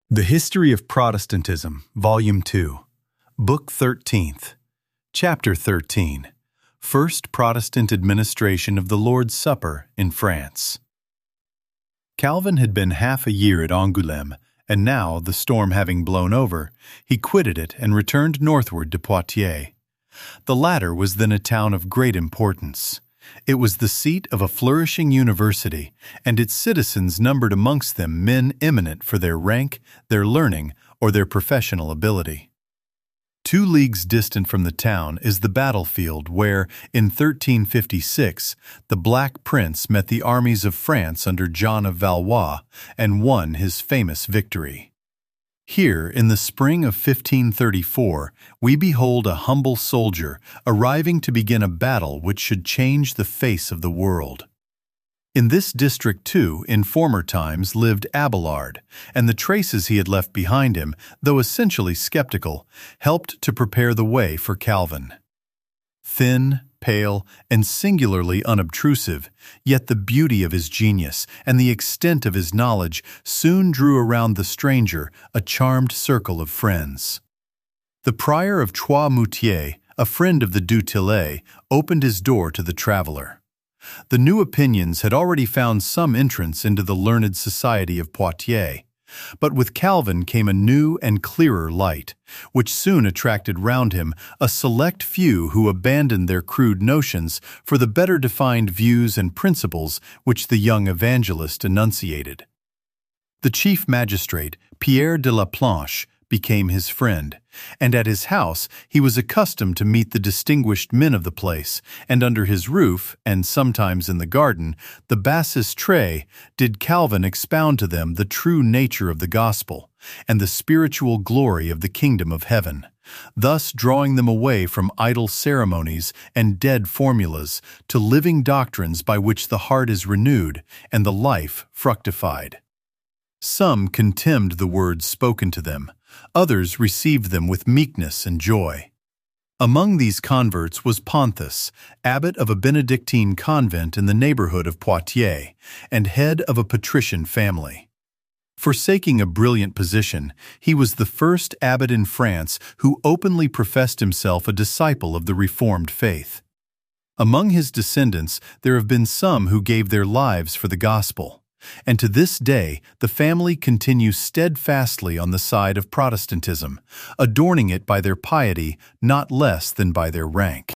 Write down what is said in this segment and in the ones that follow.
The History of Protestantism, Volume 2, Book 13th, Chapter 13, First Protestant Administration of the Lord's Supper in France. Calvin had been half a year at Angoulême, and now, the storm having blown over, he quitted it and returned northward to Poitiers. The latter was then a town of great importance. It was the seat of a flourishing university, and its citizens numbered amongst them men eminent for their rank, their learning, or their professional ability. 2 leagues distant from the town is the battlefield where, in 1356, the Black Prince met the armies of France under John of Valois and won his famous victory. Here, in the spring of 1534, we behold a humble soldier arriving to begin a battle which should change the face of the world. In this district, too, in former times lived Abelard, and the traces he had left behind him, though essentially skeptical, helped to prepare the way for Calvin. Thin, pale, and singularly unobtrusive, yet the beauty of his genius and the extent of his knowledge soon drew around the stranger a charmed circle of friends. The prior of Trois-Moutiers, a friend of the Du Tillet, opened his door to the traveler. The new opinions had already found some entrance into the learned society of Poitiers, but with Calvin came a new and clearer light, which soon attracted round him a select few who abandoned their crude notions for the better defined views and principles which the young evangelist enunciated. The chief magistrate, Pierre de la Planche, became his friend, and at his house he was accustomed to meet the distinguished men of the place, and under his roof, and sometimes in the garden, the Basistrés, did Calvin expound to them the true nature of the gospel, and the spiritual glory of the kingdom of heaven, thus drawing them away from idle ceremonies and dead formulas to living doctrines by which the heart is renewed and the life fructified. Some contemned the words spoken to them, others received them with meekness and joy. Among these converts was Ponthus, abbot of a Benedictine convent in the neighborhood of Poitiers, and head of a patrician family. Forsaking a brilliant position, he was the first abbot in France who openly professed himself a disciple of the Reformed faith. Among his descendants there have been some who gave their lives for the gospel, and to this day the family continues steadfastly on the side of Protestantism, adorning it by their piety not less than by their rank.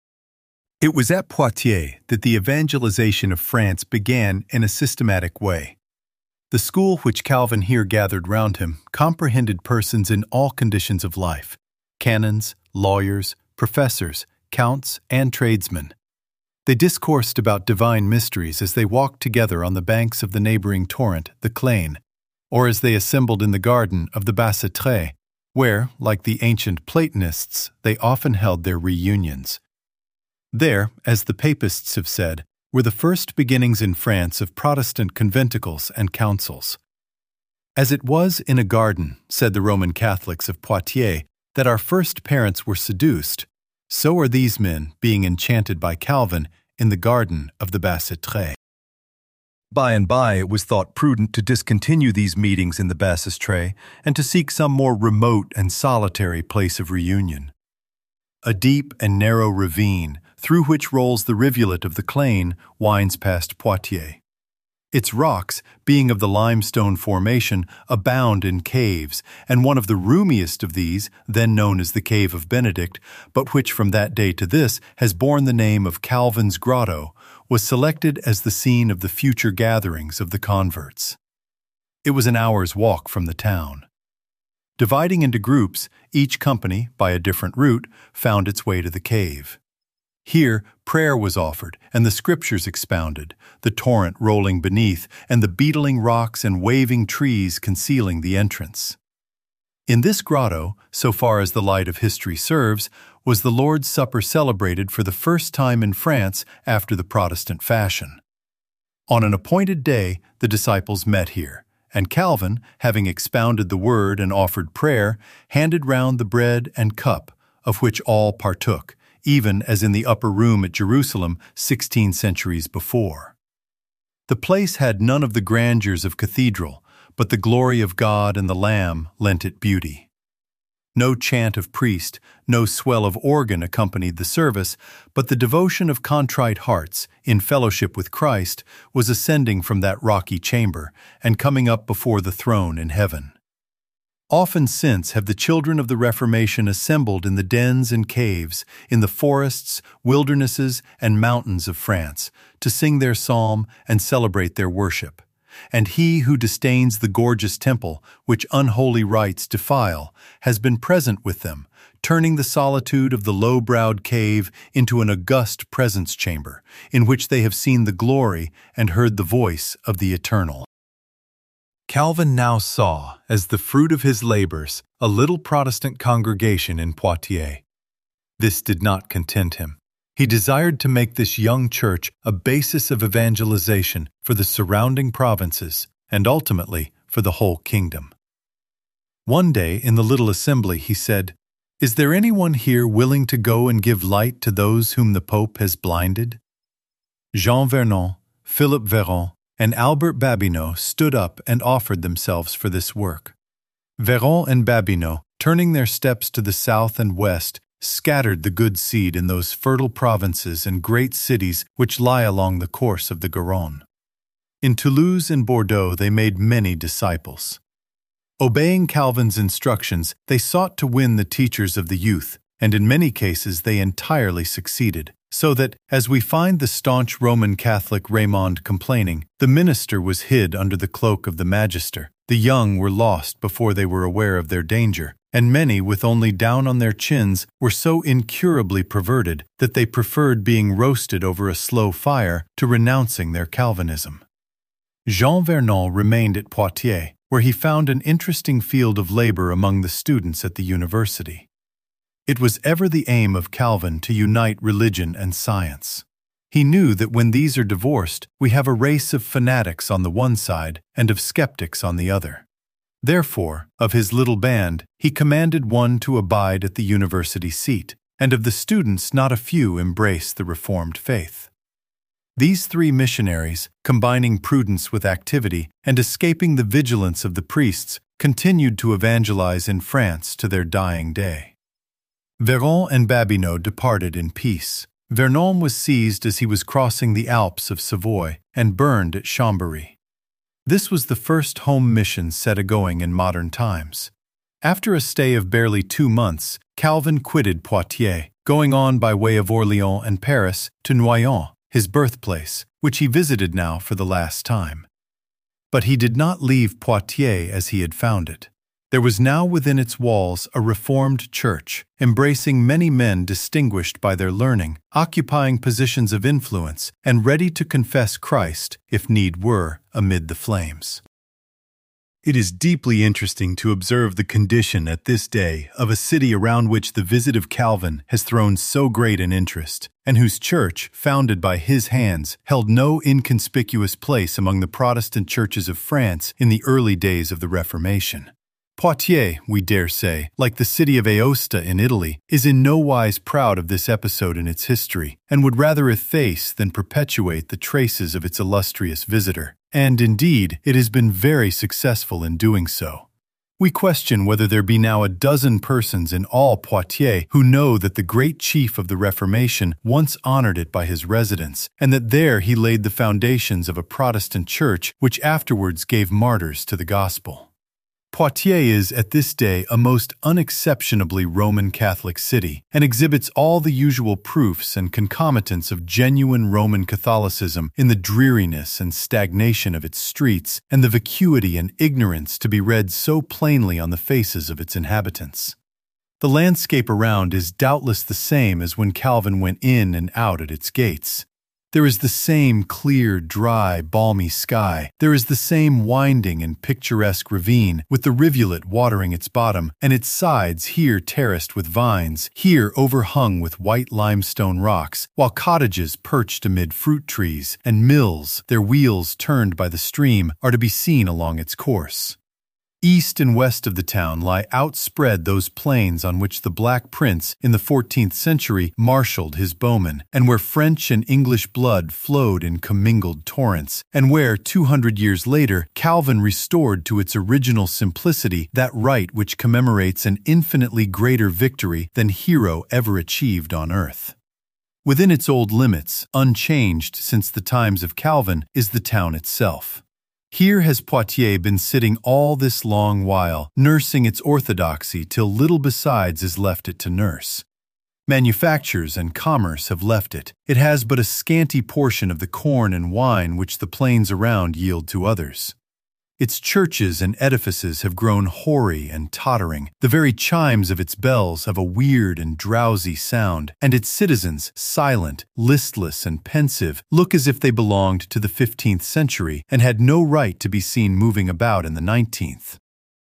It was at Poitiers that the evangelization of France began in a systematic way. The school which Calvin here gathered round him comprehended persons in all conditions of life: canons, lawyers, professors, counts, and tradesmen. They discoursed about divine mysteries as they walked together on the banks of the neighboring torrent, the Claine, or as they assembled in the garden of the Basistrés, where, like the ancient Platonists, they often held their reunions. There, as the Papists have said, were the first beginnings in France of Protestant conventicles and councils. As it was in a garden, said the Roman Catholics of Poitiers, that our first parents were seduced, so are these men being enchanted by Calvin in the garden of the Basistrés. By and by it was thought prudent to discontinue these meetings in the Basistrés and to seek some more remote and solitary place of reunion. A deep and narrow ravine, through which rolls the rivulet of the Claine, winds past Poitiers. Its rocks, being of the limestone formation, abound in caves, and one of the roomiest of these, then known as the Cave of Benedict, but which from that day to this has borne the name of Calvin's Grotto, was selected as the scene of the future gatherings of the converts. It was an hour's walk from the town. Dividing into groups, each company, by a different route, found its way to the cave. Here prayer was offered and the scriptures expounded, the torrent rolling beneath and the beetling rocks and waving trees concealing the entrance. In this grotto, so far as the light of history serves, was the Lord's Supper celebrated for the first time in France after the Protestant fashion. On an appointed day the disciples met here, and Calvin, having expounded the word and offered prayer, handed round the bread and cup, of which all partook, even as in the upper room at Jerusalem 16 centuries before. The place had none of the grandeurs of cathedral, but the glory of God and the Lamb lent it beauty. No chant of priest, no swell of organ accompanied the service, but the devotion of contrite hearts, in fellowship with Christ, was ascending from that rocky chamber and coming up before the throne in heaven. Often since have the children of the Reformation assembled in the dens and caves, in the forests, wildernesses, and mountains of France, to sing their psalm and celebrate their worship. And he who disdains the gorgeous temple, which unholy rites defile, has been present with them, turning the solitude of the low-browed cave into an august presence chamber, in which they have seen the glory and heard the voice of the Eternal. Calvin now saw, as the fruit of his labors, a little Protestant congregation in Poitiers. This did not content him. He desired to make this young church a basis of evangelization for the surrounding provinces and ultimately for the whole kingdom. One day in the little assembly he said, "Is there anyone here willing to go and give light to those whom the Pope has blinded?" Jean Vernon, Philip Véron, and Albert Babineau stood up and offered themselves for this work. Véron and Babineau, turning their steps to the south and west, scattered the good seed in those fertile provinces and great cities which lie along the course of the Garonne. In Toulouse and Bordeaux they made many disciples. Obeying Calvin's instructions, they sought to win the teachers of the youth, and in many cases they entirely succeeded, so that, as we find the staunch Roman Catholic Raymond complaining, the minister was hid under the cloak of the magister, the young were lost before they were aware of their danger, and many with only down on their chins were so incurably perverted that they preferred being roasted over a slow fire to renouncing their Calvinism. Jean Vernon remained at Poitiers, where he found an interesting field of labor among the students at the university. It was ever the aim of Calvin to unite religion and science. He knew that when these are divorced, we have a race of fanatics on the one side and of skeptics on the other. Therefore, of his little band, he commanded one to abide at the university seat, and of the students not a few embraced the Reformed faith. These three missionaries, combining prudence with activity and escaping the vigilance of the priests, continued to evangelize in France to their dying day. Véron and Babineau departed in peace. Vernon was seized as he was crossing the Alps of Savoy and burned at Chambéry. This was the first home mission set a-going in modern times. After a stay of barely 2 months, Calvin quitted Poitiers, going on by way of Orléans and Paris to Noyon, his birthplace, which he visited now for the last time. But he did not leave Poitiers as he had found it. There was now within its walls a Reformed church, embracing many men distinguished by their learning, occupying positions of influence, and ready to confess Christ, if need were, amid the flames. It is deeply interesting to observe the condition at this day of a city around which the visit of Calvin has thrown so great an interest, and whose church, founded by his hands, held no inconspicuous place among the Protestant churches of France in the early days of the Reformation. Poitiers, we dare say, like the city of Aosta in Italy, is in no wise proud of this episode in its history, and would rather efface than perpetuate the traces of its illustrious visitor. And, indeed, it has been very successful in doing so. We question whether there be now a dozen persons in all Poitiers who know that the great chief of the Reformation once honored it by his residence, and that there he laid the foundations of a Protestant church which afterwards gave martyrs to the gospel. Poitiers is, at this day, a most unexceptionably Roman Catholic city, and exhibits all the usual proofs and concomitants of genuine Roman Catholicism in the dreariness and stagnation of its streets, and the vacuity and ignorance to be read so plainly on the faces of its inhabitants. The landscape around is doubtless the same as when Calvin went in and out at its gates. There is the same clear, dry, balmy sky. There is the same winding and picturesque ravine, with the rivulet watering its bottom, and its sides here terraced with vines, here overhung with white limestone rocks, while cottages perched amid fruit trees, and mills, their wheels turned by the stream, are to be seen along its course. East and west of the town lie outspread those plains on which the Black Prince in the 14th century marshaled his bowmen, and where French and English blood flowed in commingled torrents, and where, 200 years later, Calvin restored to its original simplicity that rite which commemorates an infinitely greater victory than hero ever achieved on earth. Within its old limits, unchanged since the times of Calvin, is the town itself. Here has Poitiers been sitting all this long while, nursing its orthodoxy till little besides is left it to nurse. Manufactures and commerce have left it. It has but a scanty portion of the corn and wine which the plains around yield to others. Its churches and edifices have grown hoary and tottering. The very chimes of its bells have a weird and drowsy sound, and its citizens, silent, listless, and pensive, look as if they belonged to the 15th century and had no right to be seen moving about in the 19th.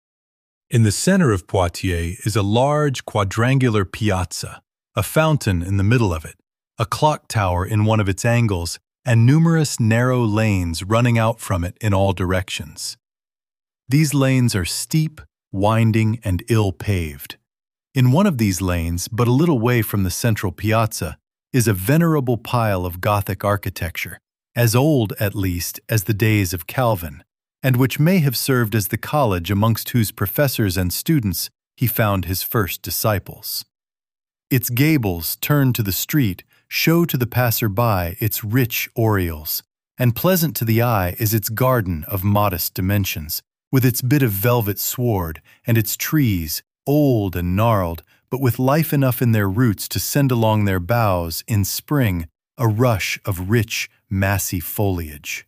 In the center of Poitiers is a large quadrangular piazza, a fountain in the middle of it, a clock tower in one of its angles, and numerous narrow lanes running out from it in all directions. These lanes are steep, winding, and ill-paved. In one of these lanes, but a little way from the central piazza, is a venerable pile of Gothic architecture, as old, at least, as the days of Calvin, and which may have served as the college amongst whose professors and students he found his first disciples. Its gables, turned to the street, show to the passer-by its rich oriels, and pleasant to the eye is its garden of modest dimensions, with its bit of velvet sward and its trees, old and gnarled, but with life enough in their roots to send along their boughs, in spring, a rush of rich, massy foliage.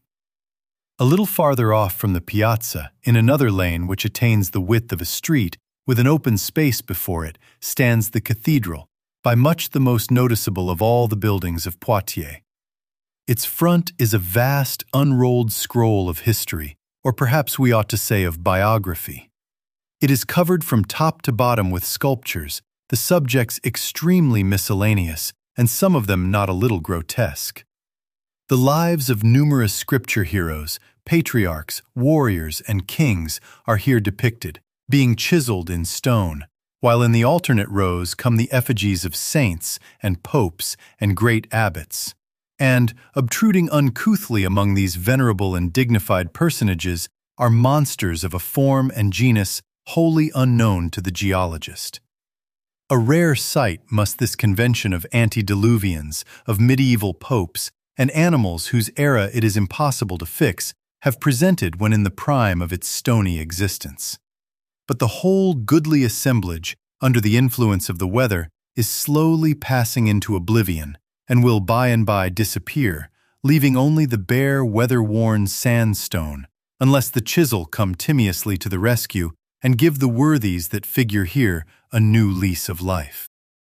A little farther off from the piazza, in another lane which attains the width of a street, with an open space before it, stands the cathedral, by much the most noticeable of all the buildings of Poitiers. Its front is a vast, unrolled scroll of history, or perhaps we ought to say of biography. It is covered from top to bottom with sculptures, the subjects extremely miscellaneous, and some of them not a little grotesque. The lives of numerous scripture heroes, patriarchs, warriors, and kings are here depicted, being chiseled in stone, while in the alternate rows come the effigies of saints and popes and great abbots. And, obtruding uncouthly among these venerable and dignified personages, are monsters of a form and genus wholly unknown to the geologist. A rare sight must this convention of antediluvians, of medieval popes, and animals whose era it is impossible to fix, have presented when in the prime of its stony existence. But the whole goodly assemblage, under the influence of the weather, is slowly passing into oblivion, and will by and by disappear, leaving only the bare, weather-worn sandstone, unless the chisel come timorously to the rescue and give the worthies that figure here a new lease of life.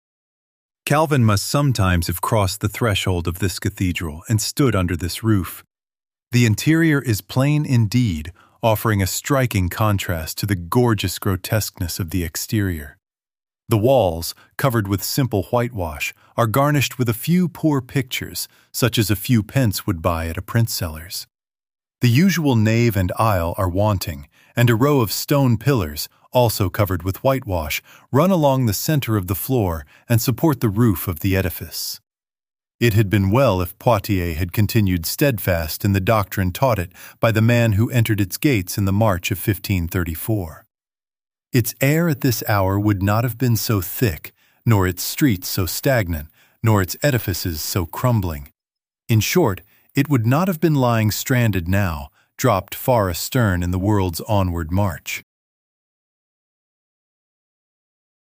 Calvin must sometimes have crossed the threshold of this cathedral and stood under this roof. The interior is plain indeed, offering a striking contrast to the gorgeous grotesqueness of the exterior. The walls, covered with simple whitewash, are garnished with a few poor pictures, such as a few pence would buy at a printseller's. The usual nave and aisle are wanting, and a row of stone pillars, also covered with whitewash, run along the center of the floor and support the roof of the edifice. It had been well if Poitiers had continued steadfast in the doctrine taught it by the man who entered its gates in the March of 1534. Its air at this hour would not have been so thick, nor its streets so stagnant, nor its edifices so crumbling. In short, it would not have been lying stranded now, dropped far astern in the world's onward march.